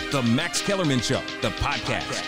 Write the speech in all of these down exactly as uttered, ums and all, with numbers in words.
The Max Kellerman Show, the podcast.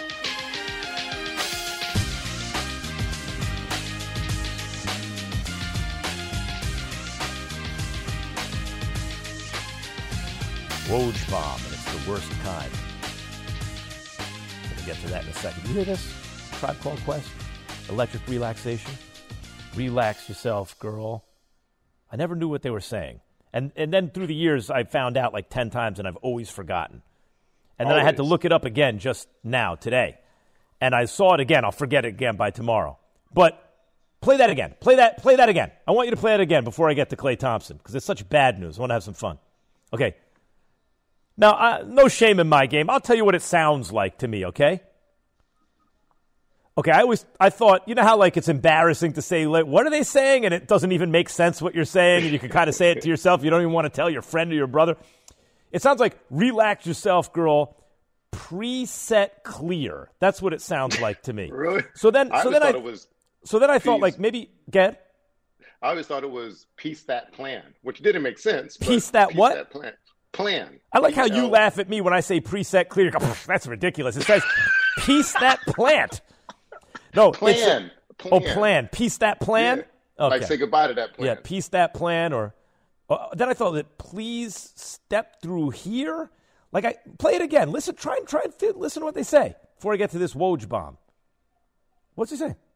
Woj bomb, and it's the worst kind. Gonna get to that in a second. You hear this? Tribe Called Quest? Electric relaxation? Relax yourself, girl. I never knew what they were saying. And and then through the years, I found out like ten times, and I've always forgotten. And then always. I had to look it up again just now, today. And I saw it again. I'll forget it again by tomorrow. But play that again. Play that Play that again. I want you to play it again before I get to Klay Thompson, because it's such bad news. I want to have some fun. Okay. Now, uh, no shame in my game. I'll tell you what it sounds like to me, okay? Okay, I always, I thought, you know how, like, it's embarrassing to say, like, what are they saying? And it doesn't even make sense what you're saying, and you can kind of say it to yourself. You don't even want to tell your friend or your brother. It sounds like, relax yourself, girl, preset clear. That's what it sounds like to me. Really? So then, I so then thought I, it was so then I thought, peace. like, maybe, get? I always thought it was piece that plan, which didn't make sense. Piece that piece what? That plan. Plan. I like how P L you laugh at me when I say preset clear. Go, that's ridiculous. It says, piece that plant. No, plan. It's plan. Oh, plan. Piece that plan? Yeah. Okay. Like say goodbye to that plan. Yeah, piece that plan. Or uh, then I thought that please step through here. Like I play it again. Listen, try and try and fit, listen to what they say before I get to this Woj bomb. What's he saying?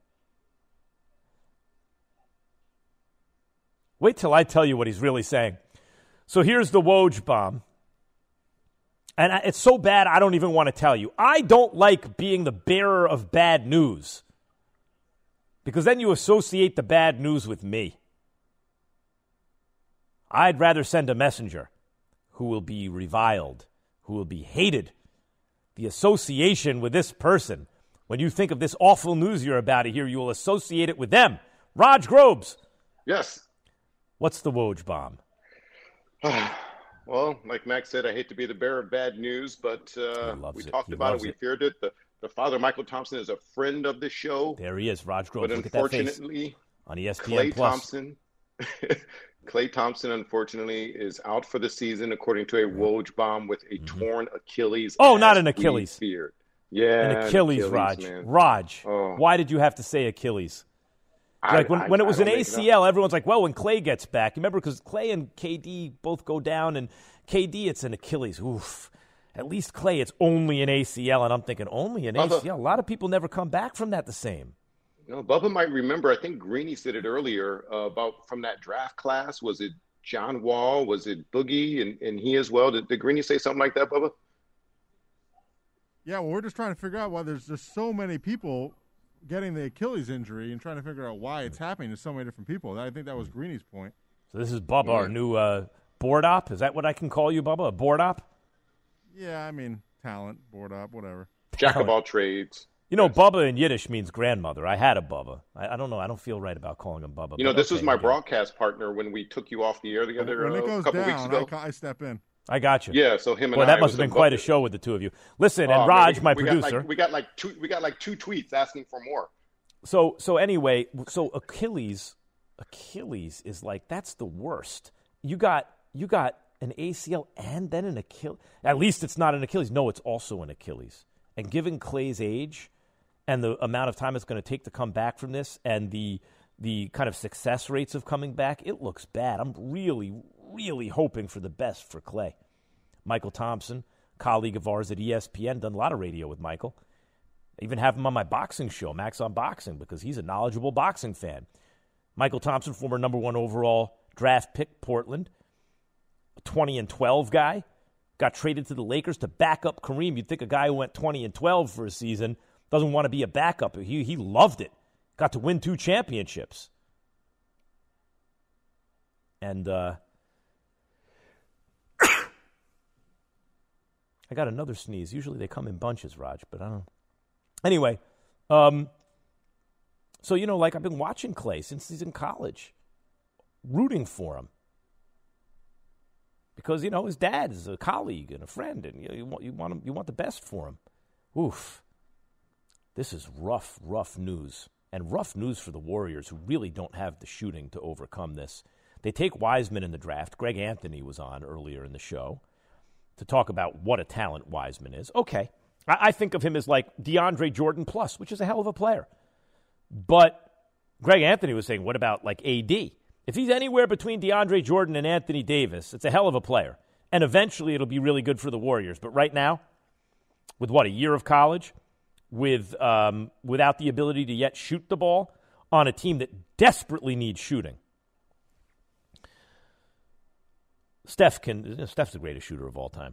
Wait till I tell you what he's really saying. So here's the Woj bomb. And I, it's so bad I don't even want to tell you. I don't like being the bearer of bad news, because then you associate the bad news with me. I'd rather send a messenger who will be reviled, who will be hated. The association with this person, when you think of this awful news you're about to hear, you will associate it with them. Raj Grobes. Yes. What's the Woj bomb? Well, like Max said, I hate to be the bearer of bad news, but uh, we it. talked he about it. it. We feared it. The, the father, Michael Thompson, is a friend of the show. There he is, Raj Grobes. But Look at that face. unfortunately, on E S P N Klay Plus. Thompson, Klay Thompson, unfortunately, is out for the season, according to a Woj bomb with a mm-hmm. torn Achilles. Oh, not an Achilles. Feared. Yeah, an Achilles, Achilles Raj. man. Raj, oh. why did you have to say Achilles? I, like when, I, when it was I an A C L, everyone's like, well, when Klay gets back. Remember, because Klay and K D both go down, and K D, it's an Achilles. Oof. At least Klay, it's only an A C L, and I'm thinking, only an Bubba, A C L? A lot of people never come back from that the same. You know, Bubba might remember, I think Greeny said it earlier, uh, about from that draft class. Was it John Wall? Was it Boogie? And, and he as well? Did, did Greeny say something like that, Bubba? Yeah, well, we're just trying to figure out why there's just so many people getting the Achilles injury and trying to figure out why it's happening to so many different people. I think that was Greeny's point. So this is Bubba, yeah. our new uh, board op. Is that what I can call you, Bubba? A board op? Yeah, I mean, talent, board op, whatever. Jack of all trades. You know, yes. Bubba in Yiddish means grandmother. I had a Bubba. I, I don't know. I don't feel right about calling him Bubba. You know, this okay, was my again. broadcast partner when we took you off the air together when it uh, goes a couple down, weeks ago. I, I step in. I got you. Yeah, so him and Boy, I. that must have been quite Bubba. a show with the two of you. Listen, oh, and Raj, man, we, my we producer. Got like, we got like two. We got like two tweets asking for more. So so anyway, so Achilles, Achilles is like that's the worst. You got you got an A C L and then an Achilles. At least it's not an Achilles. No, it's also an Achilles. And given Klay's age and the amount of time it's going to take to come back from this, and the the kind of success rates of coming back, it looks bad. I'm really, really hoping for the best for Klay. Michael Thompson, colleague of ours at E S P N, done a lot of radio with Michael. I even have him on my boxing show, Max on Boxing, because he's a knowledgeable boxing fan. Michael Thompson, former number one overall draft pick, Portland, a twenty and twelve guy, got traded to the Lakers to back up Kareem. You'd think a guy who went twenty and twelve for a season doesn't want to be a backup. He he loved it. Got to win two championships. And uh, I got another sneeze. Usually they come in bunches, Raj, but I don't know. Anyway, um, so, you know, like I've been watching Klay since he's in college, rooting for him. Because, you know, his dad is a colleague and a friend, and you, know, you, want, you, want him, you want the best for him. Oof. This is rough, rough news. And rough news for the Warriors, who really don't have the shooting to overcome this. They take Wiseman in the draft. Greg Anthony was on earlier in the show. to talk about what a talent Wiseman is. Okay. I, I think of him as like DeAndre Jordan plus, which is a hell of a player. But Greg Anthony was saying, what about like A D? If he's anywhere between DeAndre Jordan and Anthony Davis, it's a hell of a player. And eventually it'll be really good for the Warriors. But right now, with what, a year of college, with um, without the ability to yet shoot the ball on a team that desperately needs shooting, Steph can. Steph's the greatest shooter of all time.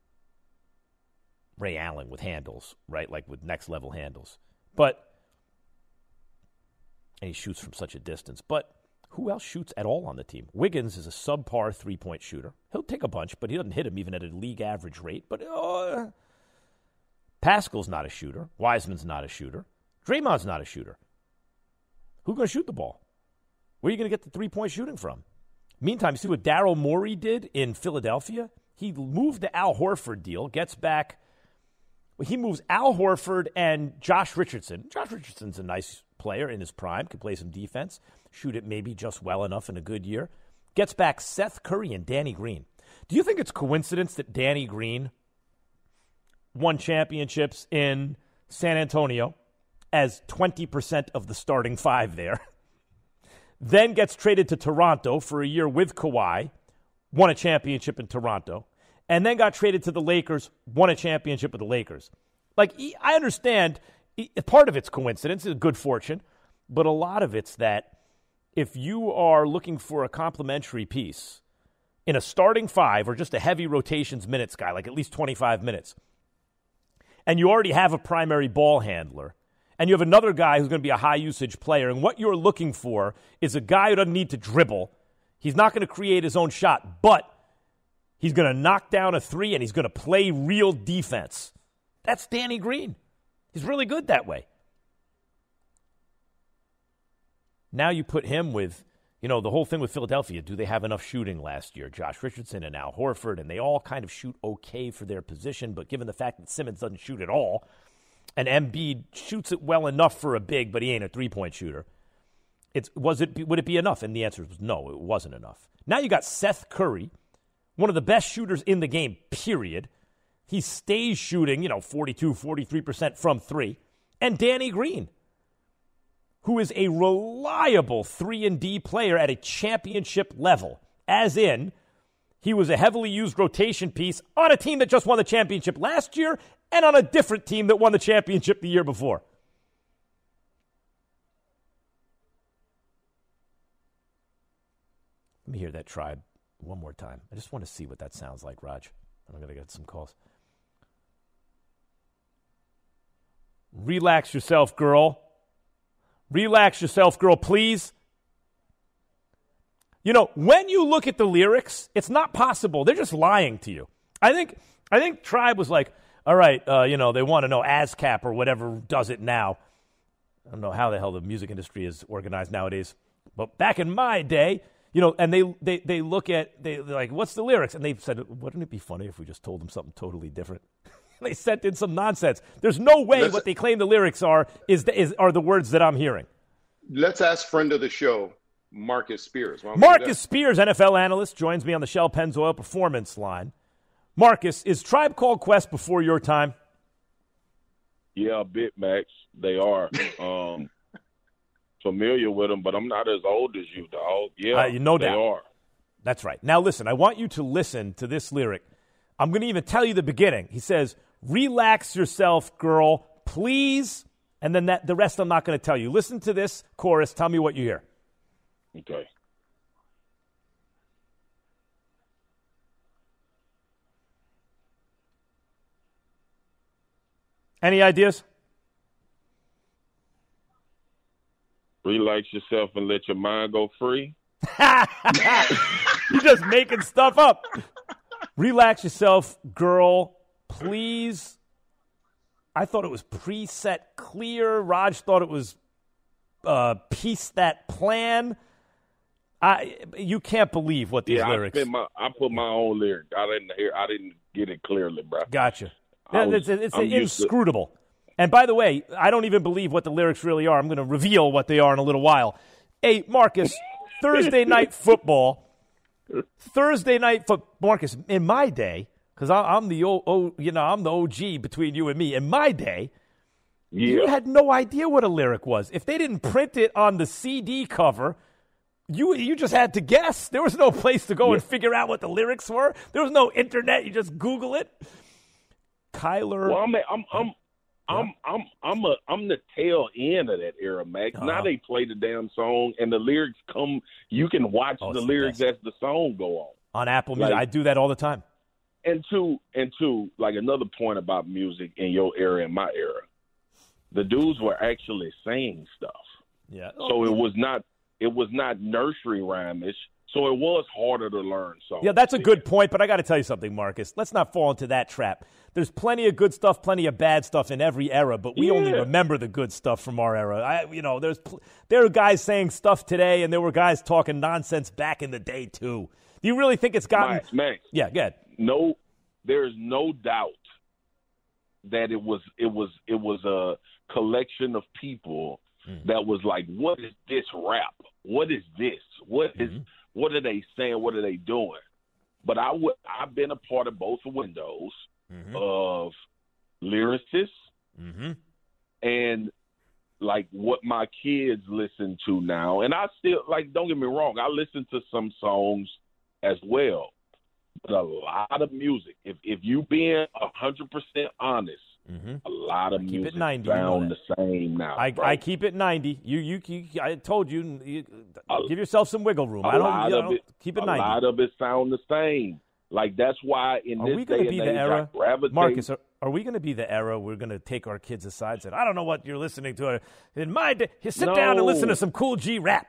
Ray Allen with handles, right? Like with next-level handles. But, and he shoots from such a distance. But who else shoots at all on the team? Wiggins is a subpar three-point shooter. He'll take a bunch, but he doesn't hit him even at a league average rate. But uh, Pascal's not a shooter. Wiseman's not a shooter. Draymond's not a shooter. Who's going to shoot the ball? Where are you going to get the three-point shooting from? Meantime, you see what Daryl Morey did in Philadelphia? He moved the Al Horford deal, gets back. Well, he moves Al Horford and Josh Richardson. Josh Richardson's a nice player in his prime, can play some defense, shoot it maybe just well enough in a good year. Gets back Seth Curry and Danny Green. Do you think it's coincidence that Danny Green won championships in San Antonio as twenty percent of the starting five there? Then gets traded to Toronto for a year with Kawhi, won a championship in Toronto, and then got traded to the Lakers, won a championship with the Lakers. Like, I understand part of it's coincidence, it's good fortune, but a lot of it's that if you are looking for a complementary piece in a starting five or just a heavy rotations minutes guy, like at least twenty-five minutes, and you already have a primary ball handler, and you have another guy who's going to be a high-usage player, and what you're looking for is a guy who doesn't need to dribble. He's not going to create his own shot, but he's going to knock down a three, and he's going to play real defense. That's Danny Green. He's really good that way. Now you put him with, you know, the whole thing with Philadelphia. Do they have enough shooting last year? Josh Richardson and Al Horford, and they all kind of shoot okay for their position, but given the fact that Simmons doesn't shoot at all, and Embiid shoots it well enough for a big, but he ain't a three-point shooter. It's was it would it be enough? And the answer was no, it wasn't enough. Now you got Seth Curry, one of the best shooters in the game, period. He stays shooting, you know, forty-two, forty-three percent from three. And Danny Green, who is a reliable three and D player at a championship level, as in he was a heavily used rotation piece on a team that just won the championship last year and on a different team that won the championship the year before. Let me hear that Tribe one more time. I just want to see what that sounds like, Raj. I'm going to get some calls. Relax yourself, girl. Relax yourself, girl, please. You know, when you look at the lyrics, it's not possible. They're just lying to you. I think I think Tribe was like, all right, uh, you know, they want to know ASCAP or whatever does it now. I don't know how the hell the music industry is organized nowadays. But back in my day, you know, and they they, they look at, they, they're like, what's the lyrics? And they said, wouldn't it be funny if we just told them something totally different? They sent in some nonsense. There's no way let's, what they claim the lyrics are is, the, is are the words that I'm hearing. Let's ask friend of the show, Marcus Spears. Marcus Spears, N F L analyst, joins me on the Shell Pennzoil Performance line. Marcus, is Tribe Called Quest before your time? Yeah, a bit, Max. They are. Um, familiar with them, but I'm not as old as you, dog. Yeah, uh, no they doubt. are. That's right. Now, listen, I want you to listen to this lyric. I'm going to even tell you the beginning. He says, relax yourself, girl, please. And then that the rest I'm not going to tell you. Listen to this chorus. Tell me what you hear. Okay. Any ideas? Relax yourself and let your mind go free. You're just making stuff up. Relax yourself, girl, please. I thought it was preset clear. Raj thought it was uh, piece that plan. I you can't believe what these yeah, lyrics. I, my, I put my own lyric. I didn't hear. I didn't get it clearly, bro. Gotcha. Was, it's it's inscrutable. To... And by the way, I don't even believe what the lyrics really are. I'm going to reveal what they are in a little while. Hey, Marcus, Thursday night football. Thursday night football. Marcus, in my day, because I'm the o, o, you know, I'm the O G between you and me. In my day, yeah. you had no idea what a lyric was. If they didn't print it on the C D cover, you you just had to guess. There was no place to go yeah. and figure out what the lyrics were. There was no internet. You just Google it. Kyler. Well, I'm I'm I'm yeah. I'm I'm I'm a I'm the tail end of that era, Max. Uh-huh. Now they play the damn song and the lyrics come. You can watch oh, the lyrics the as the song go on on Apple Music. Like, I do that all the time. And two, and two, like another point about music in your era and my era, the dudes were actually saying stuff. Yeah. So it was not. It was not nursery rhyme-ish, so it was harder to learn songs. Yeah, that's a good point, but I got to tell you something, Marcus. Let's not fall into that trap. There's plenty of good stuff, plenty of bad stuff in every era, but we yeah. only remember the good stuff from our era. I, you know, there's there are guys saying stuff today, and there were guys talking nonsense back in the day too. Do you really think it's gotten? Max, Max, yeah, go ahead. No, there is no doubt that it was it was it was a collection of people. Mm-hmm. That was like, what is this rap? What is this? What is? Mm-hmm. What are they saying? What are they doing? But I would. I've been a part of both windows mm-hmm. of lyricists mm-hmm. and like what my kids listen to now. And I still like. Don't get me wrong. I listen to some songs as well, but a lot of music. If if you being a hundred percent honest. Mm-hmm. A lot of I music keep it ninety, sound you know the same now. I, I keep it ninety. You, you, you I told you, you a, give yourself some wiggle room. I don't, you know, it, keep it a ninety. A lot of it sound the same. Like that's why in are this we gonna day be and the age, era, I gravitate. Marcus? Are, are we going to be the era we're going to take our kids aside and say, I don't know what you're listening to. In my day, you sit no. down and listen to some Cool G rap.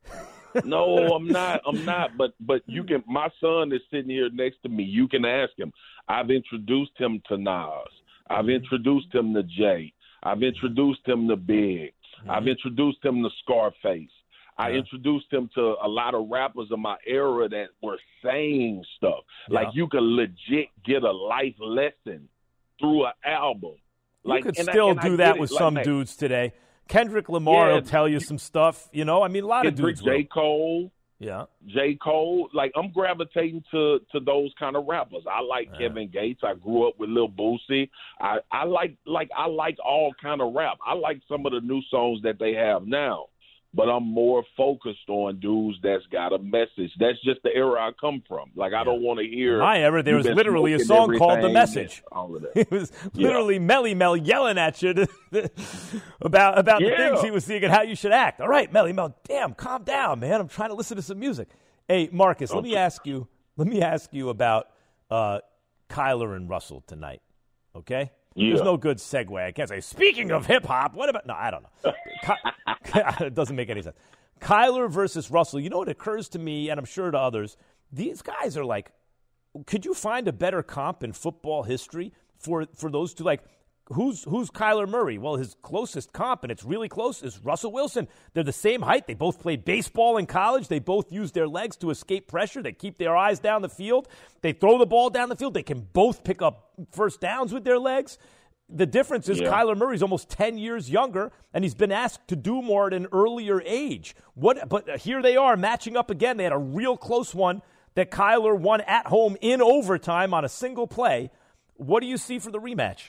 No, I'm not. I'm not. But but you can. My son is sitting here next to me. You can ask him. I've introduced him to Nas. I've introduced him to Jay. I've introduced him to Big. Mm-hmm. I've introduced him to Scarface. I yeah. introduced him to a lot of rappers of my era that were saying stuff. Yeah. Like you could legit get a life lesson through an album. Like, you could and still I, do I that it. with like, some man, dudes today. Kendrick Lamar yeah, will tell you some stuff. You know, I mean, a lot Kendrick, of dudes. J. Cole. Yeah. J. Cole, like I'm gravitating to, to those kind of rappers. I like yeah. Kevin Gates. I grew up with Lil Boosie. I, I like like I like all kind of rap. I like some of the new songs that they have now. But I'm more focused on dudes that's got a message. That's just the era I come from. Like I yeah. don't want to hear. In my era, there was literally a song called "The Message." All of that. It was literally yeah. Melly Mel yelling at you to, about about yeah. the things he was seeing and how you should act. All right, Melly Mel, damn, calm down, man. I'm trying to listen to some music. Hey, Marcus, okay. let me ask you. Let me ask you about uh, Kyler and Russell tonight. Okay. Yeah. There's no good segue. I can't say, speaking of hip-hop, what about – no, I don't know. It doesn't make any sense. Kyler versus Russell, you know what occurs to me, and I'm sure to others, these guys are like – could you find a better comp in football history for, for those two? Like, who's who's Kyler Murray? Well, his closest comp, and it's really close, is Russell Wilson. They're the same height. They both played baseball in college. They both use their legs to escape pressure. They keep their eyes down the field. They throw the ball down the field. They can both pick up first downs with their legs. The difference is yeah. Kyler Murray's almost ten years younger, and he's been asked to do more at an earlier age. What? But here they are matching up again. They had a real close one that Kyler won at home in overtime on a single play. What do you see for the rematch?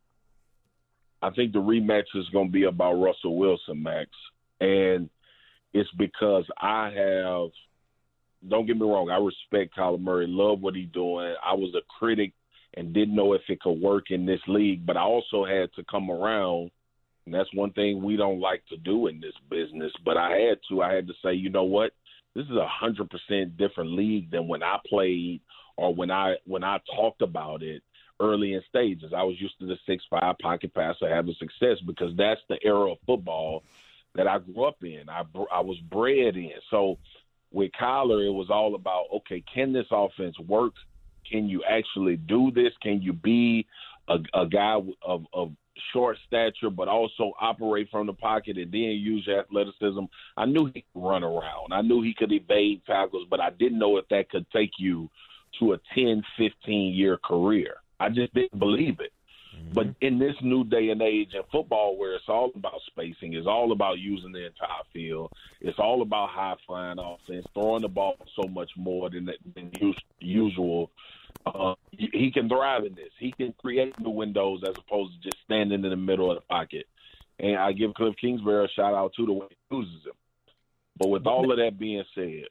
I think the rematch is going to be about Russell Wilson, Max. And it's because I have, don't get me wrong, I respect Kyler Murray, love what he's doing. I was a critic and didn't know if it could work in this league, but I also had to come around, and that's one thing we don't like to do in this business, but I had to. I had to say, you know what? This is a one hundred percent different league than when I played or when I when I talked about it early in stages. I was used to the six five pocket passer having success because that's the era of football that I grew up in. I, I was bred in. So with Kyler, it was all about, okay, can this offense work? Can you actually do this? Can you be a, a guy of, of short stature but also operate from the pocket and then use your athleticism? I knew he could run around. I knew he could evade tackles, but I didn't know if that could take you to a ten, fifteen-year career. I just didn't believe it. Mm-hmm. But in this new day and age in football where it's all about spacing, it's all about using the entire field, it's all about high-flying offense, throwing the ball so much more than, than usual, Uh, he, he can thrive in this. He can create new windows as opposed to just standing in the middle of the pocket. And I give Cliff Kingsbury a shout-out, too, the way he uses him. But with all of that being said,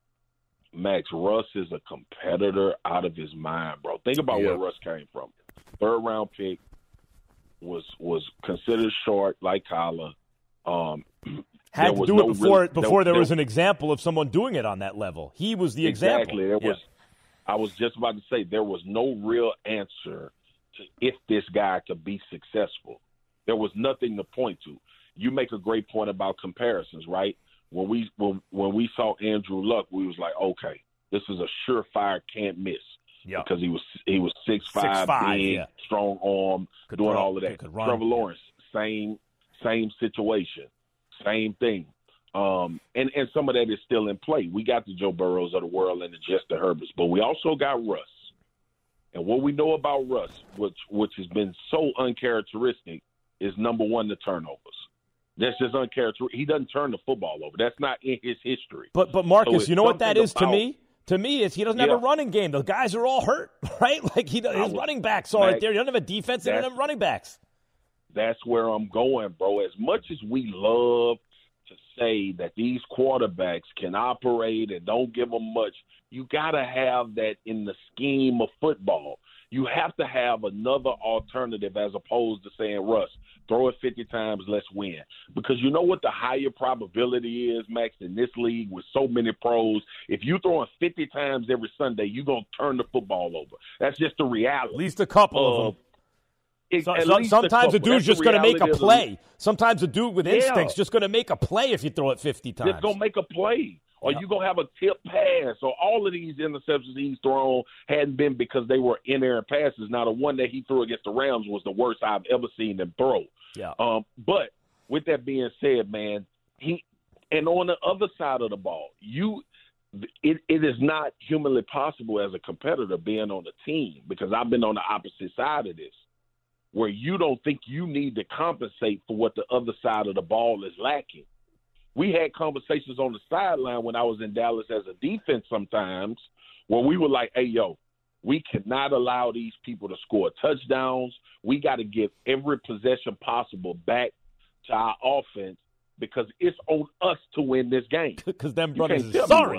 Max, Russ is a competitor out of his mind, bro. Think about yeah. where Russ came from. Third-round pick, was was considered short like Kyler. Um, Had to do it before real, before there, there was an example of someone doing it on that level. He was the exactly. example. There yeah. was. I was just about to say there was no real answer to if this guy could be successful. There was nothing to point to. You make a great point about comparisons, right? When we when when we saw Andrew Luck, we was like, okay, this is a surefire can't miss. Yeah. Because he was he was six five, six five big, yeah. strong arm, could doing throw, all of that. could run. Trevor Lawrence, same same situation, same thing. Um, and, and some of that is still in play. We got the Joe Burrows of the world and the Justin Herberts, but we also got Russ. And what we know about Russ, which which has been so uncharacteristic, is number one, the turnovers. That's just uncharacteristic. He doesn't turn the football over. That's not in his history. But but Marcus, so you know what that is about, to me? To me, is he doesn't have yeah. a running game. The guys are all hurt, right? Like he, his was, running backs aren't Max, there. He doesn't have a defense. He doesn't have running backs. That's where I'm going, bro. As much as we love to say that these quarterbacks can operate and don't give them much, you got to have that in the scheme of football. You have to have another alternative as opposed to saying, Russ, throw it fifty times, let's win. Because you know what the higher probability is, Max, in this league with so many pros? If you throw it fifty times every Sunday, you're going to turn the football over. That's just the reality. At least a couple uh, of them. It, So, so, sometimes a, a dude's just going to make a play. Sometimes a dude with instincts yeah. just going to make a play if you throw it fifty times. Just going to make a play. Or yeah. you're going to have a tip pass. Or all of these interceptions he's thrown hadn't been because they were in-air passes. Now, the one that he threw against the Rams was the worst I've ever seen him throw. Yeah. Um, but with that being said, man, he and on the other side of the ball, you it, it is not humanly possible as a competitor being on a team, because I've been on the opposite side of this, where you don't think you need to compensate for what the other side of the ball is lacking. We had conversations on the sideline when I was in Dallas as a defense sometimes where we were like, hey, yo, we cannot allow these people to score touchdowns. We got to give every possession possible back to our offense because it's on us to win this game. Because them brothers are sorry.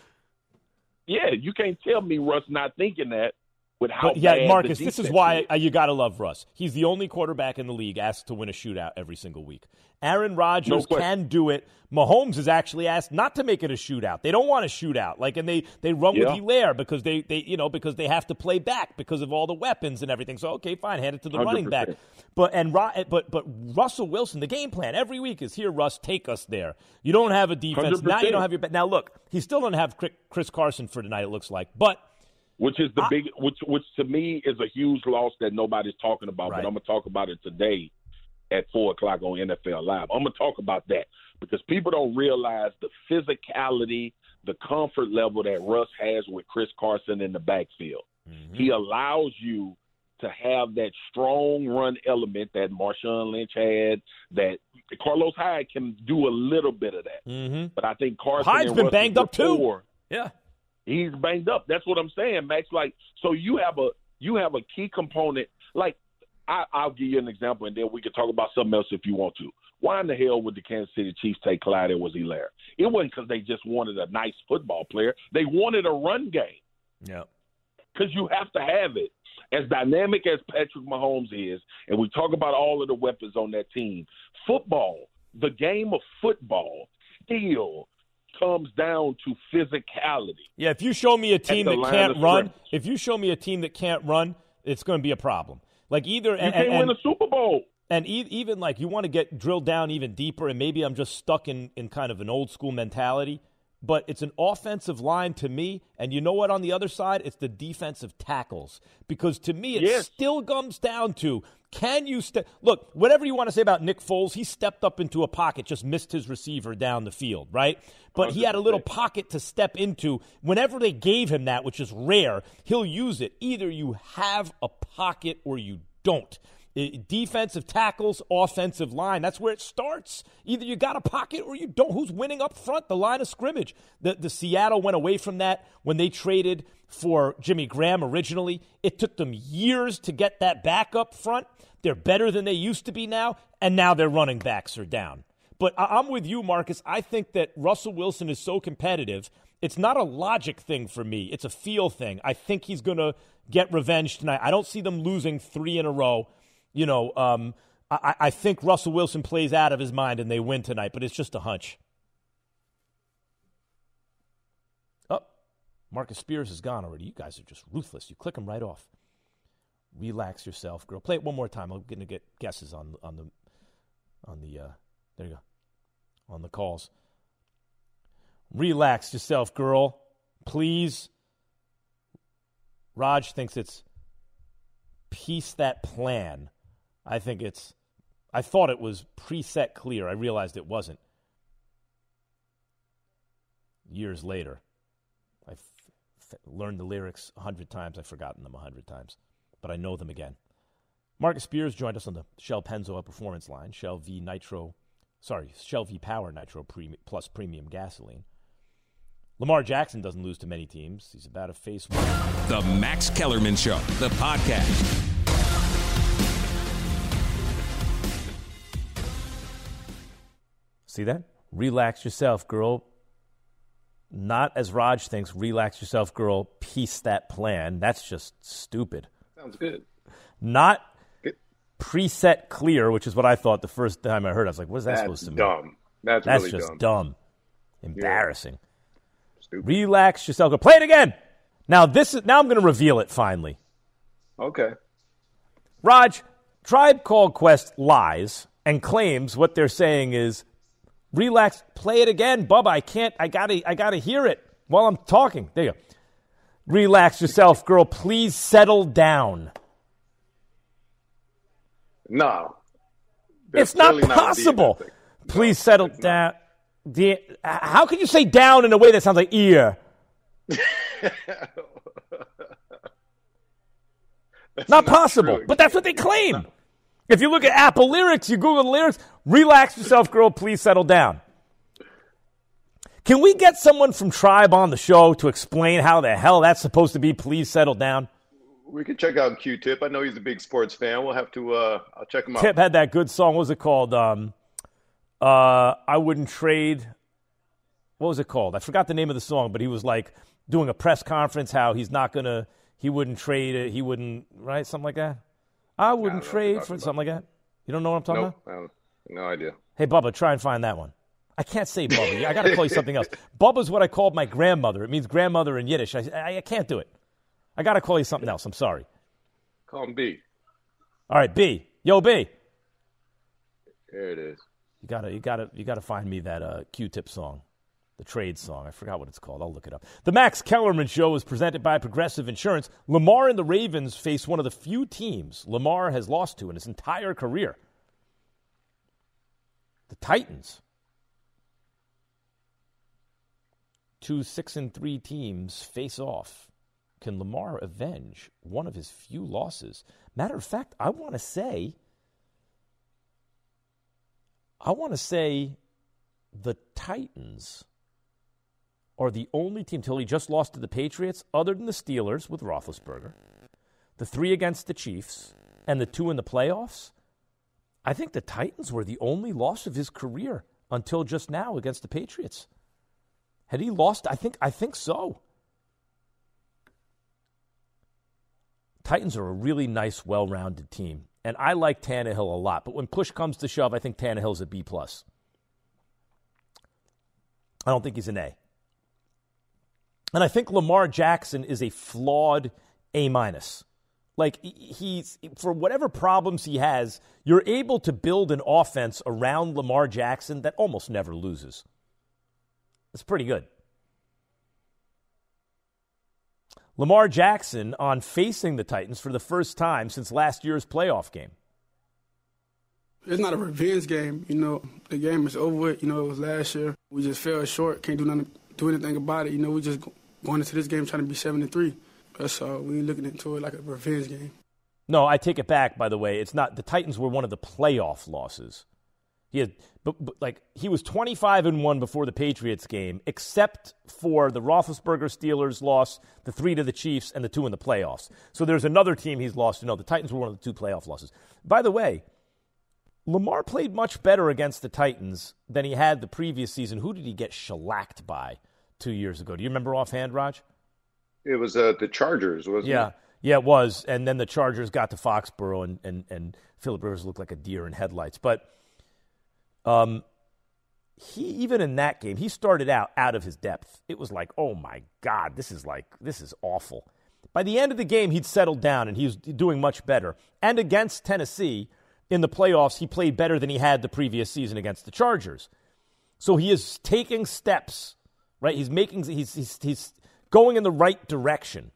Yeah, you can't tell me Russ not thinking that. With how but yeah, bad Marcus, the this is defense why is. you got to love Russ. He's the only quarterback in the league asked to win a shootout every single week. Aaron Rodgers No can do it. Mahomes is actually asked not to make it a shootout. They don't want a shootout. Like, and they, they run Yeah. with Hilaire because they, they you know because they have to play back because of all the weapons and everything. So okay, fine, hand it to the one hundred running back. percent. But and but but Russell Wilson, the game plan every week is here. Russ, take us there. You don't have a defense one hundred percent. now. You don't have your now. Look, he still doesn't have Chris Carson for tonight. It looks like, but. Which is the I, big, which which to me is a huge loss that nobody's talking about. Right. But I'm gonna talk about it today at four o'clock on N F L Live. I'm gonna talk about that because people don't realize the physicality, the comfort level that Russ has with Chris Carson in the backfield. Mm-hmm. He allows you to have that strong run element that Marshawn Lynch had. That Carlos Hyde can do a little bit of that, mm-hmm. but I think Carson Hyde's and been Russ banged up before, too. Yeah. He's banged up. That's what I'm saying, Max. Like, so you have a you have a key component. Like, I, I'll give you an example, and then we can talk about something else if you want to. Why in the hell would the Kansas City Chiefs take Clyde Edwards-Helaire? It wasn't because they just wanted a nice football player. They wanted a run game. Yeah. Because you have to have it. As dynamic as Patrick Mahomes is, and we talk about all of the weapons on that team, football, the game of football, still comes down to physicality. Yeah, if you show me a team that can't run, scrimmage. if you show me a team that can't run, it's going to be a problem. Like either You and, can't and, win a Super Bowl. And e- even like you want to get drilled down even deeper, and maybe I'm just stuck in, in kind of an old school mentality, but it's an offensive line to me. And you know what? On the other side, it's the defensive tackles. Because to me, it Yes. still comes down to, can you step – look, whatever you want to say about Nick Foles, he stepped up into a pocket, just missed his receiver down the field, right? But he had a little pocket to step into. Whenever they gave him that, which is rare, he'll use it. Either you have a pocket or you don't. Defensive tackles, offensive line. That's where it starts. Either you got a pocket or you don't. Who's winning up front? The line of scrimmage. The, the Seattle went away from that when they traded for Jimmy Graham originally. It took them years to get that back up front. They're better than they used to be now, and now their running backs are down. But I'm with you, Marcus. I think that Russell Wilson is so competitive. It's not a logic thing for me. It's a feel thing. I think he's going to get revenge tonight. I don't see them losing three in a row. You know, um, I, I think Russell Wilson plays out of his mind and they win tonight, but it's just a hunch. Oh, Marcus Spears is gone already. You guys are just ruthless. You click him right off. Relax yourself, girl. Play it one more time. I'm going to get guesses on on the on the. Uh, there you go. On the calls. Relax yourself, girl. Please. Raj thinks it's piece that plan. I think it's, I thought it was preset clear. I realized it wasn't. Years later. I f- f- learned the lyrics a hundred times. I've forgotten them a hundred times. But I know them again. Marcus Spears joined us on the Shell Pennzoil Performance line. Shell V Nitro, sorry, Shell V Power Nitro Pre- Plus Premium Gasoline. Lamar Jackson doesn't lose to many teams. He's about to face one. The Max Kellerman Show, the podcast. See that? Relax yourself, girl. Not as Raj thinks, relax yourself, girl, piece that plan. That's just stupid. Sounds good. Not good. Preset clear, which is what I thought the first time I heard. I was like, what is that That's supposed to mean? dumb. That's, That's really just dumb. dumb. Embarrassing. Yeah. Stupid. Relax yourself. Girl. Play it again. Now this is now I'm going to reveal it finally. Okay. Raj, Tribe Called Quest lies and claims what they're saying is, relax, play it again, Bubba. I can't, I gotta, I gotta hear it while I'm talking. There you go. Relax yourself, girl. Please settle down. No. It's not possible. Not Please no, settle down. The, how can you say down in a way that sounds like ear? not, not possible. True. But that's what they claim. No. If you look at Apple lyrics, you Google the lyrics, relax yourself, girl, please settle down. Can we get someone from Tribe on the show to explain how the hell that's supposed to be, please settle down? We can check out Q-Tip. I know he's a big sports fan. We'll have to, uh, I'll check him out. Tip had that good song. What was it called? Um, uh, I Wouldn't Trade. What was it called? I forgot the name of the song, but he was like doing a press conference, how he's not going to, he wouldn't trade it. He wouldn't, right? Something like that. I wouldn't I trade for something like that. You don't know what I'm talking nope, about? I don't, no idea. Hey, Bubba, try and find that one. I can't say Bubba. I got to call you something else. Bubba's what I called my grandmother. It means grandmother in Yiddish. I, I, I can't do it. I got to call you something else. I'm sorry. Call him B. All right, B. Yo, B. There it is. You gotta, you gotta, you gotta find me that uh, Q-Tip song, the trade song. I forgot what it's called. I'll look it up. The Max Kellerman Show is presented by Progressive Insurance. Lamar and the Ravens face one of the few teams Lamar has lost to in his entire career. The Titans. Two six and three teams face off. Can Lamar avenge one of his few losses? Matter of fact, I want to say, I want to say the Titans are the only team, till he just lost to the Patriots, other than the Steelers with Roethlisberger, the three against the Chiefs, and the two in the playoffs. I think the Titans were the only loss of his career until just now against the Patriots. Had he lost? I think I think so. Titans are a really nice, well-rounded team. And I like Tannehill a lot. But when push comes to shove, I think Tannehill's a B plus. I don't think he's an A. And I think Lamar Jackson is a flawed A minus. Like, he's, for whatever problems he has, you're able to build an offense around Lamar Jackson that almost never loses. It's pretty good. Lamar Jackson on facing the Titans for the first time since last year's playoff game. It's not a revenge game. You know, the game is over with. You know, it was last year. We just fell short. Can't do nothing, do anything about it. You know, we just going into this game trying to be seven and three. That's all. We ain't looking into it like a revenge game. No, I take it back, by the way. It's not. The Titans were one of the playoff losses. He had, but, but like he was twenty-five and one before the Patriots game, except for the Roethlisberger Steelers loss, the three to the Chiefs, and the two in the playoffs. So there's another team he's lost to. No, the Titans were one of the two playoff losses. By the way, Lamar played much better against the Titans than he had the previous season. Who did he get shellacked by two years ago? Do you remember offhand, Raj? It was uh, the Chargers, wasn't yeah. it? Yeah, it was. And then the Chargers got to Foxborough, and, and, and Philip Rivers looked like a deer in headlights. But um, he even in that game, he started out out of his depth. It was like, oh, my God, this is like this is awful. By the end of the game, he'd settled down, and he was doing much better. And against Tennessee in the playoffs, he played better than he had the previous season against the Chargers. So he is taking steps, right? He's making he's he's, he's going in the right direction.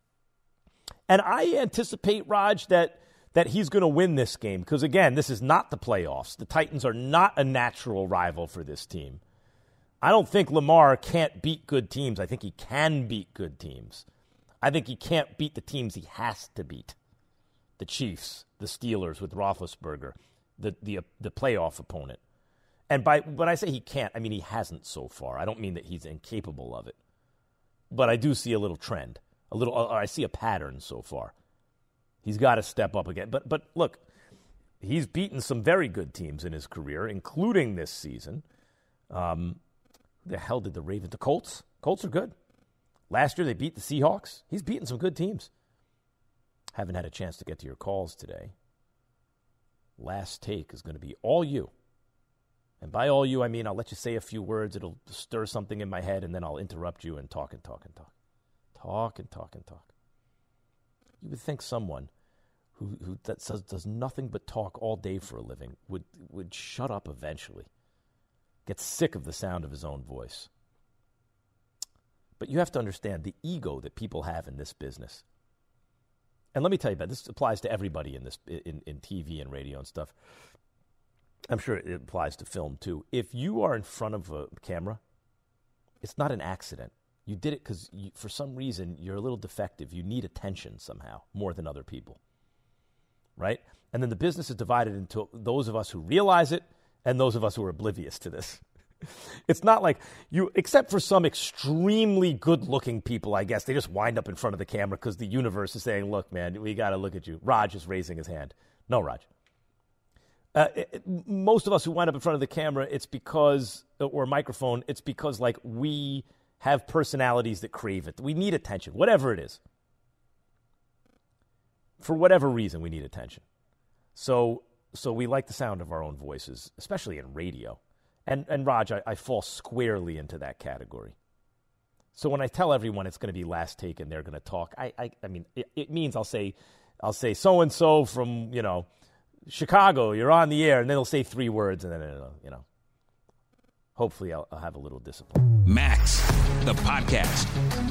And I anticipate, Raj, that that he's going to win this game because, again, this is not the playoffs. The Titans are not a natural rival for this team. I don't think Lamar can't beat good teams. I think he can beat good teams. I think he can't beat the teams he has to beat. The Chiefs, the Steelers with Roethlisberger, the the the playoff opponent. And by when I say he can't, I mean he hasn't so far. I don't mean that he's incapable of it. But I do see a little trend. A little, or I see a pattern so far. He's got to step up again. But but look, he's beaten some very good teams in his career, including this season. Um, who the hell did the Ravens? The Colts? Colts are good. Last year they beat the Seahawks. He's beaten some good teams. Haven't had a chance to get to your calls today. Last take is going to be all you. And by all you, I mean I'll let you say a few words. It'll stir something in my head, and then I'll interrupt you and talk and talk and talk. Talk and talk and talk. You would think someone who who that says, does nothing but talk all day for a living would would shut up eventually. Get sick of the sound of his own voice. But you have to understand the ego that people have in this business. And let me tell you about this. Applies to everybody in this in, in T V and radio and stuff. I'm sure it applies to film too. If you are in front of a camera, it's not an accident. You did it because, for some reason, you're a little defective. You need attention somehow more than other people, right? And then the business is divided into those of us who realize it and those of us who are oblivious to this. It's not like you, except for some extremely good-looking people, I guess, they just wind up in front of the camera because the universe is saying, look, man, we got to look at you. Raj is raising his hand. No, Raj. Uh, it, most of us who wind up in front of the camera, it's because, or microphone, it's because, like, we have personalities that crave it. We need attention, whatever it is. For whatever reason, we need attention. So so we like the sound of our own voices, especially in radio. And, and Raj, I, I fall squarely into that category. So when I tell everyone it's going to be last take and they're going to talk, I I, I mean, it, it means I'll say, I'll say so-and-so from, you know, Chicago, you're on the air, and then they'll say three words, and then, you know, hopefully I'll, I'll have a little discipline. Max, the podcast.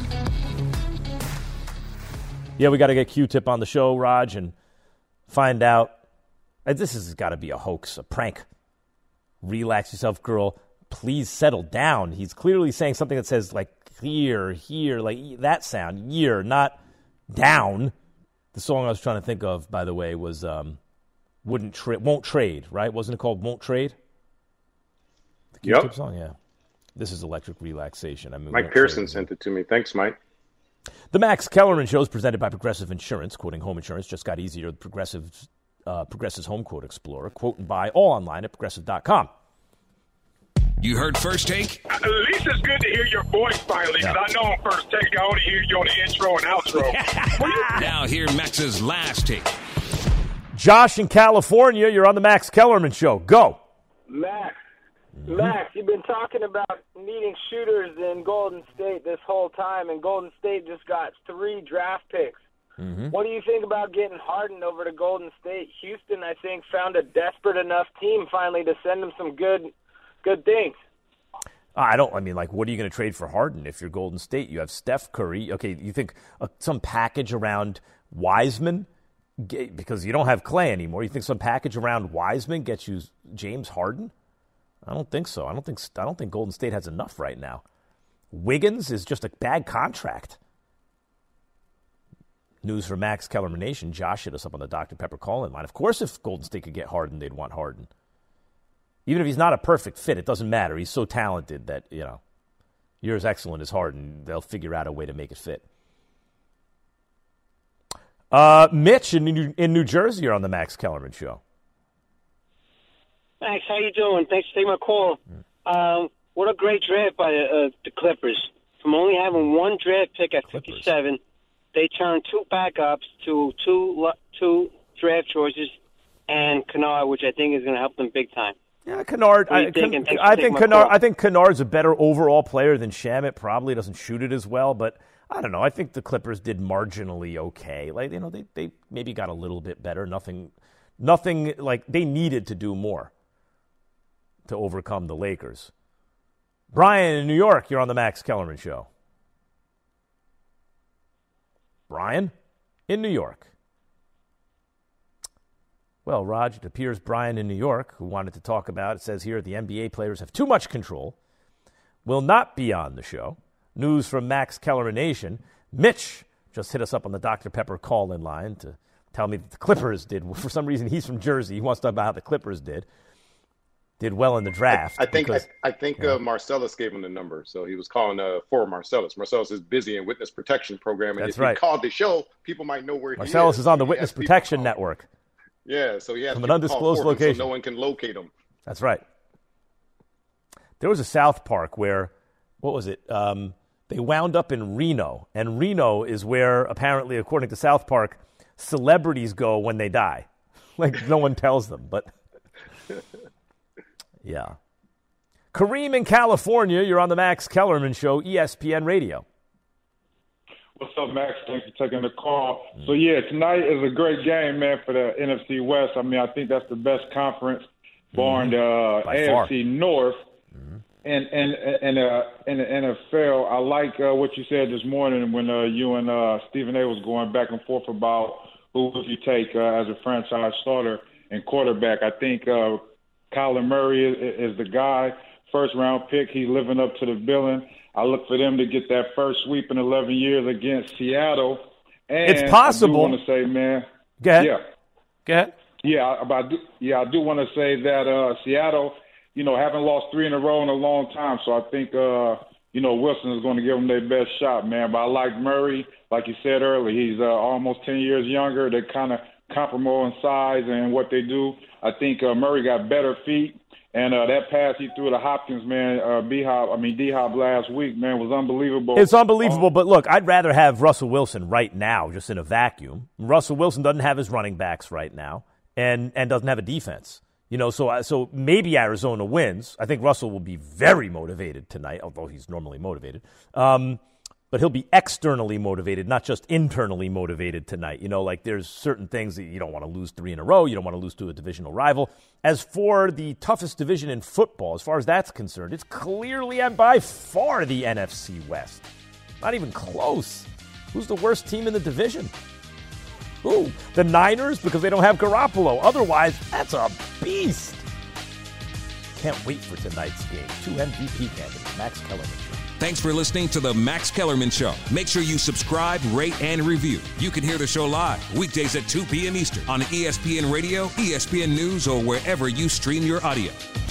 Yeah, we got to get Q-Tip on the show, Raj, and find out. This has got to be a hoax, a prank. Relax yourself, girl. Please settle down. He's clearly saying something that says, like, here, here, like that sound, year, not down. The song I was trying to think of, by the way, was um, Wouldn't Tra- Won't Trade, right? Wasn't it called Won't Trade? The Q-Tip yep. song, yeah. This is Electric Relaxation. I mean, Mike Pearson sent it to me. Thanks, Mike. The Max Kellerman Show is presented by Progressive Insurance. Quoting home insurance just got easier with Progressive, uh, Progressive's Home Quote Explorer. Quote and buy all online at progressive dot com. You heard First Take? At least it's good to hear your voice finally, because Yeah. I know on First Take I only hear you on the intro and outro. Now hear Max's Last Take. Josh in California, you're on the Max Kellerman Show. Go. Max, Max, you've been talking about needing shooters in Golden State this whole time, and Golden State just got three draft picks. Mm-hmm. What do you think about getting Harden over to Golden State? Houston, I think, found a desperate enough team finally to send him some good, good things. I don't, I mean, like, what are you going to trade for Harden if you're Golden State? You have Steph Curry. Okay, you think uh, some package around Wiseman, get, because you don't have Clay anymore. You think some package around Wiseman gets you James Harden? I don't think so. I don't think I don't think Golden State has enough right now. Wiggins is just a bad contract. News from Max Kellerman Nation. Josh hit us up on the Doctor Pepper call-in line. Of course, if Golden State could get Harden, they'd want Harden. Even if he's not a perfect fit, it doesn't matter. He's so talented that, you know, you're as excellent as Harden. They'll figure out a way to make it fit. Uh, Mitch in New, in New Jersey, you're on the Max Kellerman Show. Max, how you doing? Thanks for taking my call. Um, what a great draft by uh, the Clippers. From only having one draft pick at Clippers. fifty-seven, they turned two backups to two two draft choices and Kennard, which I think is going to help them big time. Yeah, Kennard. I, Ken, I think Kennard. I think Kennard's a better overall player than Shamet. Probably doesn't shoot it as well, but I don't know. I think the Clippers did marginally okay. Like you know, they they maybe got a little bit better. Nothing, nothing like they needed to do more to overcome the Lakers. Brian in New York, you're on the Max Kellerman Show. Brian in New York. Well, Raj, it appears Brian in New York, who wanted to talk about, it says here, the N B A players have too much control, will not be on the show. News from Max Kellerman Nation. Mitch just hit us up on the Doctor Pepper call-in line to tell me that the Clippers did. For some reason, he's from Jersey. He wants to talk about how the Clippers did. Did well in the draft. I, I think because, I, I think yeah. uh, Marcellus gave him the number, so he was calling uh, for Marcellus. Marcellus is busy in witness protection program, and That's if right. he called the show, people might know where Marcellus he is. is on the He Witness has people Protection call. Network. Yeah, so he has From an people undisclosed call for him location. so no one can locate him. That's right. There was a South Park where, what was it? Um, they wound up in Reno, and Reno is where, apparently, according to South Park, celebrities go when they die. Like, no one tells them, but yeah. Kareem in California, you're on the Max Kellerman Show, E S P N Radio. What's up, Max? Thanks for taking the call. So, yeah, tonight is a great game, man, for the N F C West. I mean, I think that's the best conference, barring the uh, By A F C far. North. Mm-hmm. And and and uh, in the N F L, I like uh, what you said this morning when uh, you and uh, Stephen A. was going back and forth about who would you take uh, as a franchise starter and quarterback. I think uh, Kyler Murray is, is the guy. First round pick, he's living up to the billing. I look for them to get that first sweep in eleven years against Seattle. And It's possible. I do want to say, man. Go ahead. Yeah. Go ahead. Yeah, but I do, yeah, I do want to say that uh, Seattle, you know, haven't lost three in a row in a long time. So I think, uh, you know, Wilson is going to give them their best shot, man. But I like Murray. Like you said earlier, he's uh, almost ten years younger. They're kind of comparable in size and what they do. I think uh, Murray got better feet. And uh, that pass he threw to Hopkins, man, uh, B-Hop, I mean, D-Hop last week, man, was unbelievable. It's unbelievable, but look, I'd rather have Russell Wilson right now, just in a vacuum. Russell Wilson doesn't have his running backs right now and, and doesn't have a defense. You know, so so maybe Arizona wins. I think Russell will be very motivated tonight, although he's normally motivated. Um, but he'll be externally motivated, not just internally motivated tonight. You know, like there's certain things that you don't want to lose three in a row. You don't want to lose to a divisional rival. As for the toughest division in football, as far as that's concerned, it's clearly and by far the N F C West. Not even close. Who's the worst team in the division? Ooh, the Niners, because they don't have Garoppolo. Otherwise, that's a beast. Can't wait for tonight's game. Two M V P candidates, Max Kellerman. Thanks for listening to the Max Kellerman Show. Make sure you subscribe, rate, and review. You can hear the show live weekdays at two p.m. Eastern on E S P N Radio, E S P N News, or wherever you stream your audio.